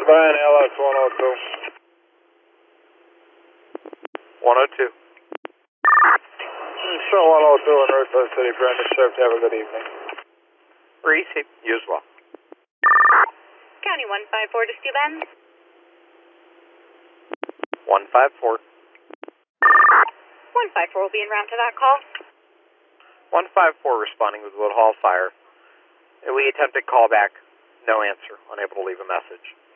behind LS 102. 102. Show 102 in Northwest City, Brandon Sharp. Have a good evening. Receive. You as well. County 154 to Steve Benz. 154. 154 will be en route to that call. 154 responding with Woodhall Fire. We attempted callback. No answer. Unable to leave a message.